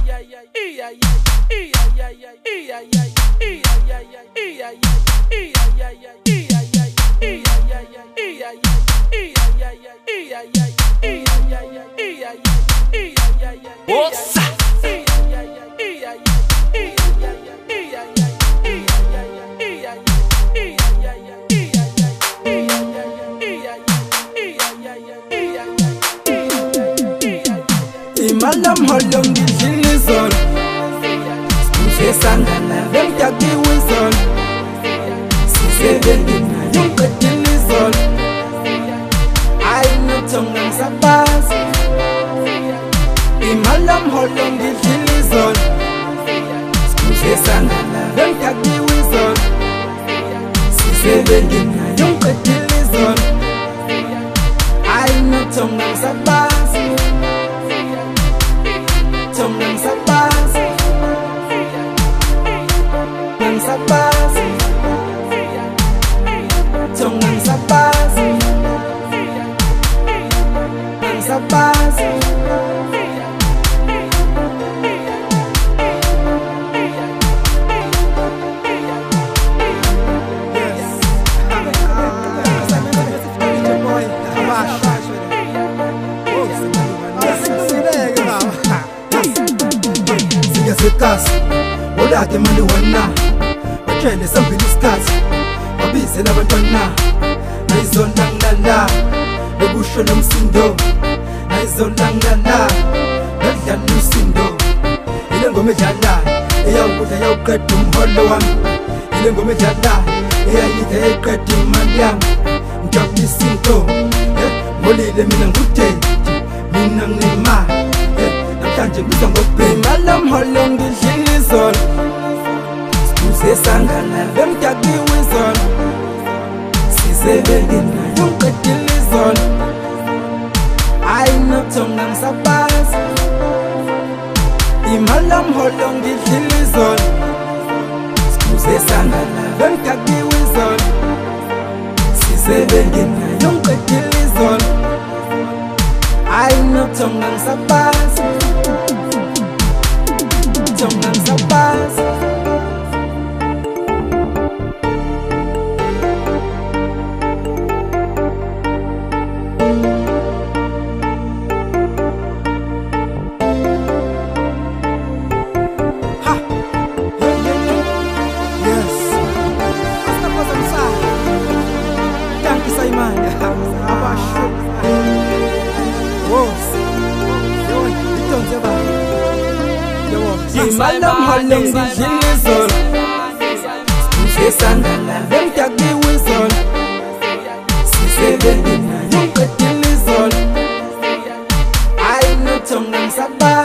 Imalam holong di zilizon Skuse sangana vem tagi wizon Sise vendina yung katilizon Ay no tongang sabas Imalam holong di zilizon Skuse sangana vem tagi wizon Sise vendina yung katilizon Ay no tongang sabas Tongang sabas Nang sabas Tongang sabas Nang sabas Sekas, ola ke mali wana Bachele sambili skat Babize labantwana Naizondang lala Nebusho nomsindo Naizondang lala Nadla lusindo Ile ngome dlala Eyawukuta yawuqeda umholo wami Ile ngome dlala Eyayitha yayiqeda imali yami Ngijabulisa into Ngolile mina ngude Mina nginemali Namhlanje ngizwa ngokubhema Imalam holong di zilizon Skuse sangana vem tagi wizon Sise vendina yung katilizon Ay no tongang sabas Imalam holong di zilizon Skuse sangana vem tagi wizon Sise vendina yung katilizon Ay no tongang sabas Tongang sabas Ha! Yes! Basta pa sa isa Thank you sa iman Abash Wos Yoy, ito ang diba Imalam holong di zilizon Skuse sangana vem tagi wizon Sise vendina yung katilizon Ay no tongang sabas